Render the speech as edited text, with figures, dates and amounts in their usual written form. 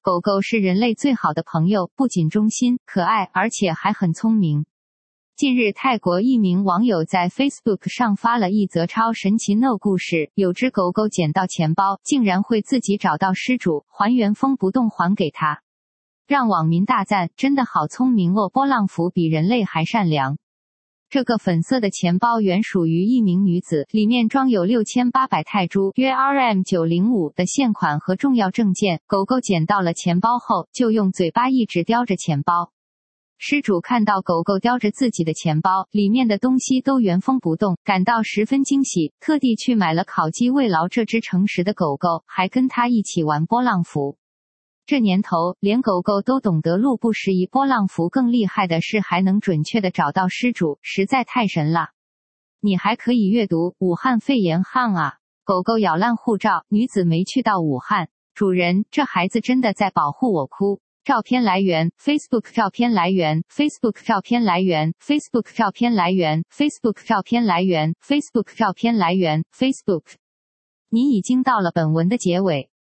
狗狗是人类最好的朋友，不仅忠心、可爱，而且还很聪明。近日，泰国一名网友在 Facebook 上发了一则超神奇 No 故事，有只狗狗捡到钱包，竟然会自己找到失主，还原封不动还给他，让网民大赞，真的好聪明哦！波浪符比人类还善良。这个粉色的钱包原属于一名女子，里面装有6800泰铢约 RM905 的现款和重要证件。狗狗捡到了钱包后，就用嘴巴一直叼着钱包。失主看到狗狗叼着自己的钱包，里面的东西都原封不动，感到十分惊喜，特地去买了烤鸡慰劳这只诚实的狗狗，还跟它一起玩波浪符。这年头，连狗狗都懂得路不拾遗，波浪符更厉害的是还能准确的找到失主，实在太神了。你还可以阅读武汉肺炎汉啊！狗狗咬烂护照，女子没去到武汉。主人，这孩子真的在保护我哭。照片来源 Facebook 照片来源 Facebook 照片来源 Facebook 照片来源 Facebook 照片来源 Facebook 照片来源 Facebook。你已经到了本文的结尾。